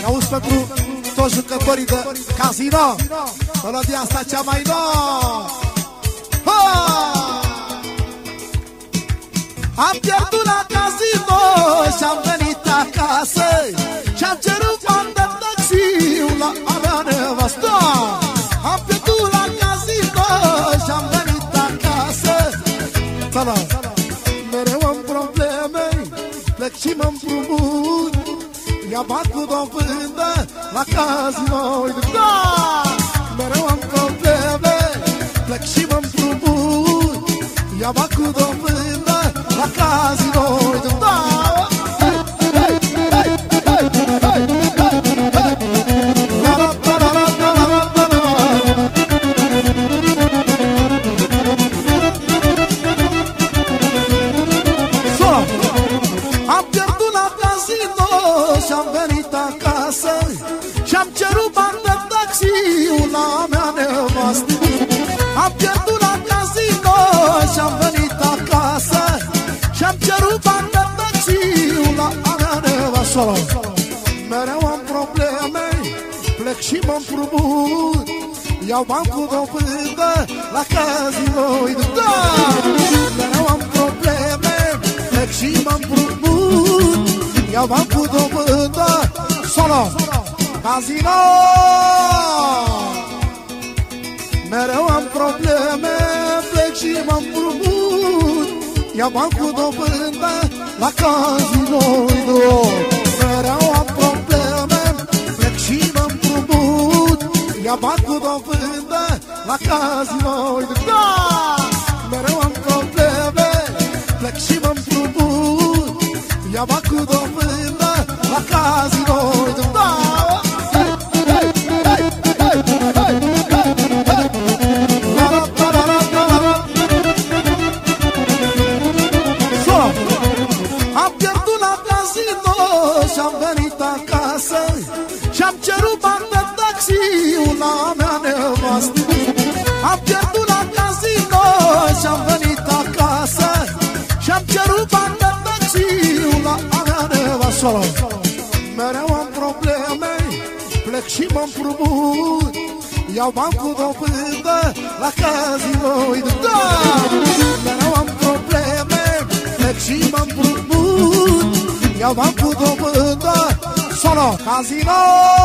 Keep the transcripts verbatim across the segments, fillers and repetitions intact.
Auzi pentru toți jucătorii de casino, melodia asta cea mai nouă. Am pierdut la casino și-am venit acasă și-am cerut bani de taxi la a mea nevastă. Am pierdut la casino și-am venit acasă. Țălă, mereu am probleme, plec și mă împrumut, ia bani cu dobândă la casino. Da! Mereu am probleme, plec și mă împrumut, ia bani cu dobândă la casino. Da! Am pierdut la casino și-am venit acasă și-am cerut bani de taxi la mea nevastă. Am pierdut la casino și-am venit acasă și-am cerut bani de taxi la mea nevastă. Mereu am probleme, plec și mă împrumut, iau bani cu dobândă la casino. Da! Mereu am probleme, plec și mă împrumut, iau bani cu dobândă solo casino. Mereu am probleme, plec și mă împrumut, iau bani cu dobândă la casino. Mereu am probleme, plec și mă împrumut, iau bani cu dobândă la casino. Da! Mereu am probleme, plec și mă împrumut, ia bani cu dobândă la casino. Da! Am pierdut la casino și-am venit acasă și-am cerut bani de taxi la mea nevastă. Am pierdut la casino și-am venit acasă și-am cerut bani de taxi la mea nevastă. Mereu am probleme, plec și mă împrumut, iau bani cu dobândă la casino. Da! Mereu am probleme, plec și mă împrumut, iau bani cu dobândă solo casino.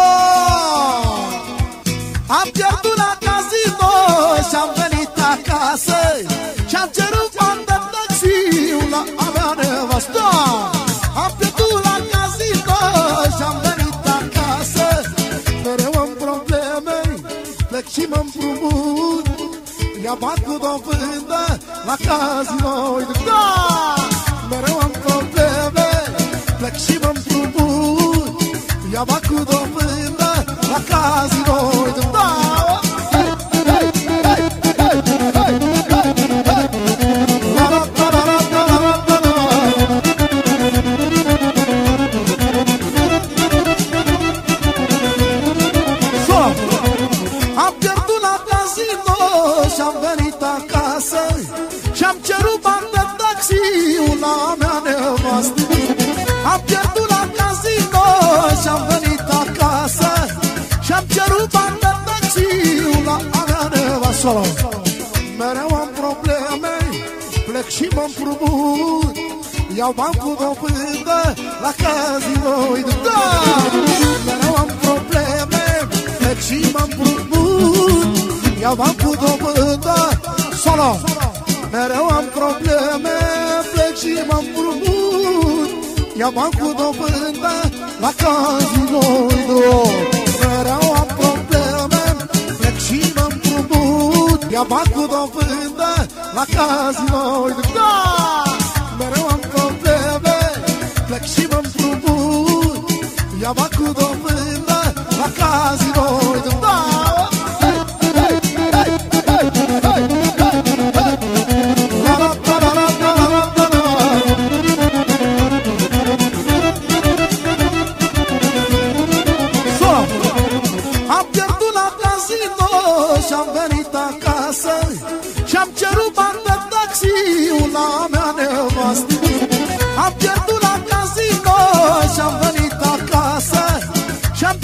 Am pierdut la casino și-am venit acasă și-am cerut bani de taxi la a mea nevastă. Am pierdut la casino și-am venit acasă. Mereu am probleme, plec și mă împrumut, ia bani cu dobândă la casino. Da! Mereu am probleme, plec și mă împrumut, ia bani cu dobândă la casino. Da! Am pierdut la casino și-am venit acasă și-am cerut bani de taxi la mea nevastă. Am pierdut la casino și-am venit acasă și-am cerut bani de taxi la mea nevastă. Mereu am probleme, plec și mă împrumut, iau bani cu dobândă la casino. Da! Mereu am probleme, plec și mă împrumut, iau bani cu dobândă solo. Mereu am probleme, plec și mă împrumut, iau bani cu dobândă la casino. Mereu am probleme, plec și mă împrumut, iau bani cu dobândă la casino. Da! Mereu am probleme, plec și mă împrumut, iau bani cu dobândă la casino. Da! Am pierdut la casino și-am venit acasă și-am cerut bani de taxi la mea nevastă. Am pierdut la casino și-am venit acasă și-am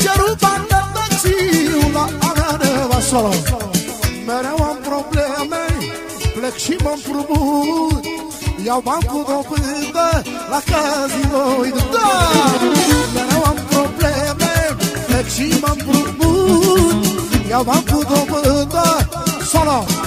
solo. Mereu am probleme, plec și mă împrumut, iau bani cu dobândă la casino. Da! Mereu am probleme, plec și mă împrumut, iau bani cu dobândă. Solo.